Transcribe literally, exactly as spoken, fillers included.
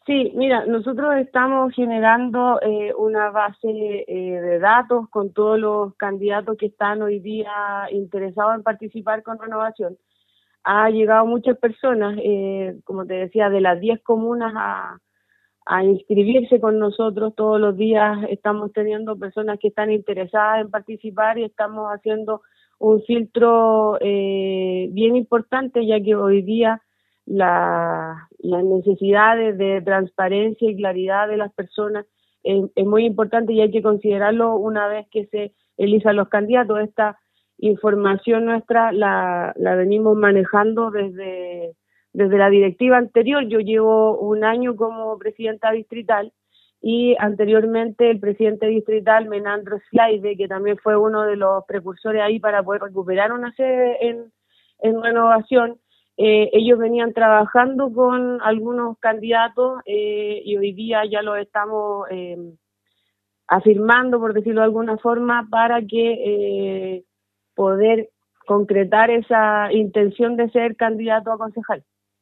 Sí, mira, nosotros estamos generando eh, una base eh, de datos con todos los candidatos que están hoy día interesados en participar con Renovación. Ha llegado muchas personas, eh, como te decía, de las diez comunas a, a inscribirse con nosotros. Todos los días estamos teniendo personas que están interesadas en participar y estamos haciendo un filtro eh, bien importante, ya que hoy día la, las necesidades de transparencia y claridad de las personas es, es muy importante y hay que considerarlo una vez que se elijan los candidatos. Esta información nuestra la, la venimos manejando desde desde la directiva anterior. Yo llevo un año como presidenta distrital y anteriormente el presidente distrital, Menandro Slaide, que también fue uno de los precursores ahí para poder recuperar una sede en, en Renovación, eh, ellos venían trabajando con algunos candidatos eh, y hoy día ya los estamos eh, afirmando, por decirlo de alguna forma, para que eh, poder concretar esa intención de ser candidato a concejal.